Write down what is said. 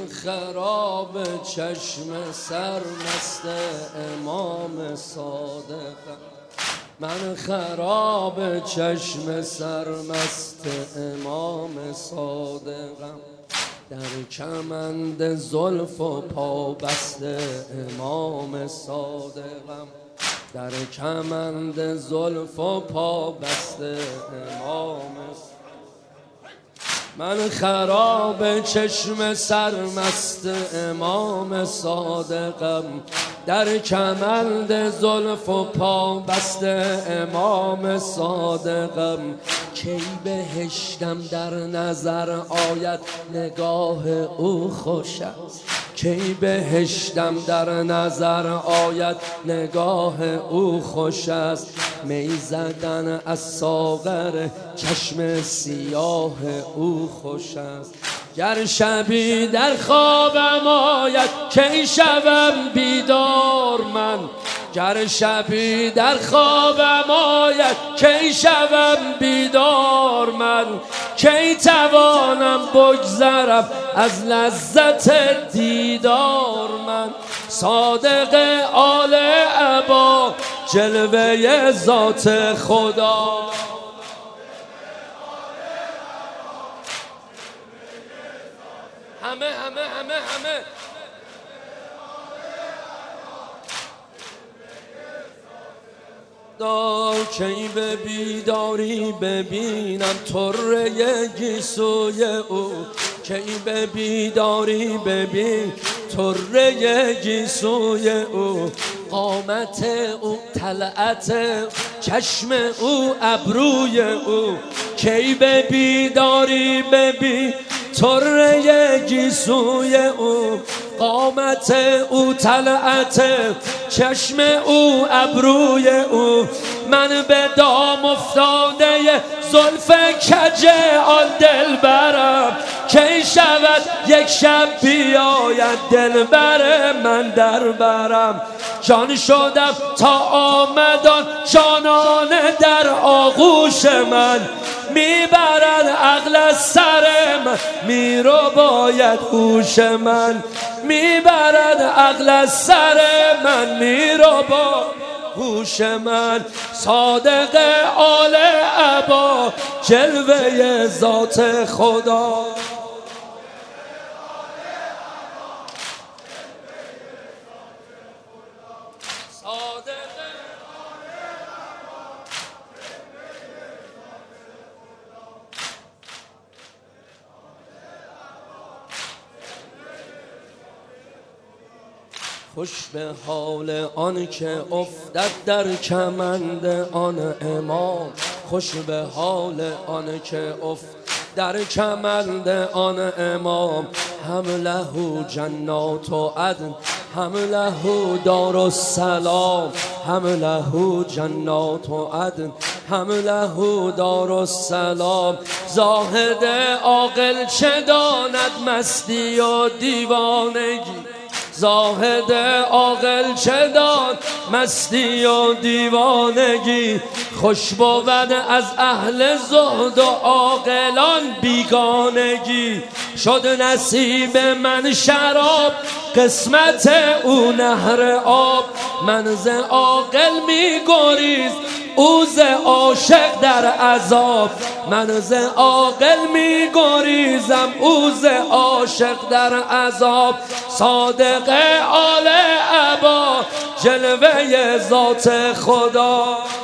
خراب چشم سرمست امام صادقم، من خراب چشم سرمست امام صادقم، در کمند زلف و پابسته امام صادقم، در کمند زلف و پابسته امام صادقم. من خراب چشم سرمست امام صادقم، در کمند زلف و پابسته امام صادقم. کی بهشتم در نظر آید نگاه او خوش است، کی بهشتم در نظر آید نگاه او خوش است. می زدن از ساغر چشم سیاه او خوش است. گر شبی در خوابم آید کی شوم بیدار من، گر شبی در خوابم آید کی شوم بیدار من. کی توانم بگذرم از لذت دیدار من. صادق آل عبا جلوه ذات خدا، همه کی به بیداری ببینم طره گیسوی او، کی به بیداری ببین طره گیسوی او. قامت او طلعت چشم او ابروی او، کی به بیداری ببین طره گیسوی او. قامت او طلعت چشم او ابروی او. من به دام افتاده زلف کج آن دلبرم، کی شود یک شب بیاید دلبر من در برم. جان شدم تا آمدان جانانه در آغوش من، میبرد عقل از سر من میرو باید هوش من، میبرد عقل از سر من میرو با هوش من. صادق آل عبا جلوه ذات خدا، خوش به حال آن که افتد در کمند آن امام، خوش به حال آن که افتد در کمند آن امام. هم له جنات و عدن هم له دار السلام، هم له جنات و عدن هم له دار السلام. زاهد عاقل چه داند مستی و دیوانگی، زاهد عاقل چه دان مستی و دیوانگی. خوش بود از اهل زهد و عاقلان بیگانگی. شد نصیب من شراب قسمت او نهر آب، من ز عاقل می گریز او ز عاشق در عذاب. من ز عاقل می گریزم او ز عاشق در عذاب. صادق آل عبا جلوه ذات خدا.